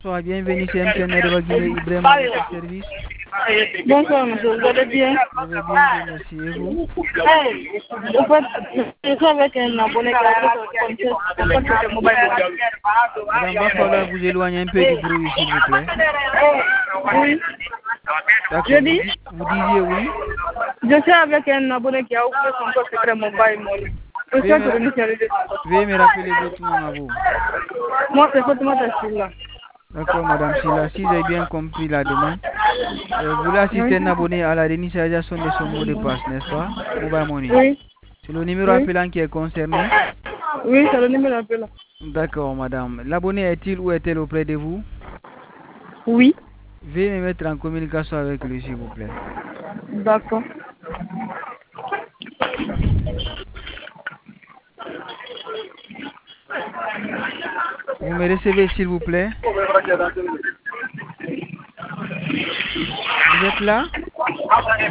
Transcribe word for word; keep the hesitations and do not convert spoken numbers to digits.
Bonsoir, bienvenue chez M T N de Guinée, Ibrahim à votre service. Bonsoir monsieur, vous allez bien? Je vais bien, Dieu merci. Et vous? Hey, en fait, je suis avec un abonné qui a fait son compte sur mobile money. Madame, va falloir vous éloigner un peu du bruit, s'il vous plaît. Oui, D'accord, je vous, dis, di- vous disiez oui. je suis avec un abonné qui a ouvert son compte sur mobile money. Je Veuillez souhaite me, réinitialiser son compte. veuillez me rappeler votre nom à vous. Moi, c'est Fatima Tassila. D'accord, Madame Silla, si j'ai bien compris la demande, euh, vous voulez assister Oui, un abonné à la réinitialisation de son mot de passe, n'est-ce pas? Mobile Money. oui, C'est le numéro oui. appelant qui est concerné. Oui, c'est le numéro appel. D'accord, Madame. L'abonné est-il ou est-elle auprès de vous? Oui, Veuillez me mettre en communication avec lui, s'il vous plaît. d'accord. Vous me recevez, s'il vous plaît? Vous êtes là?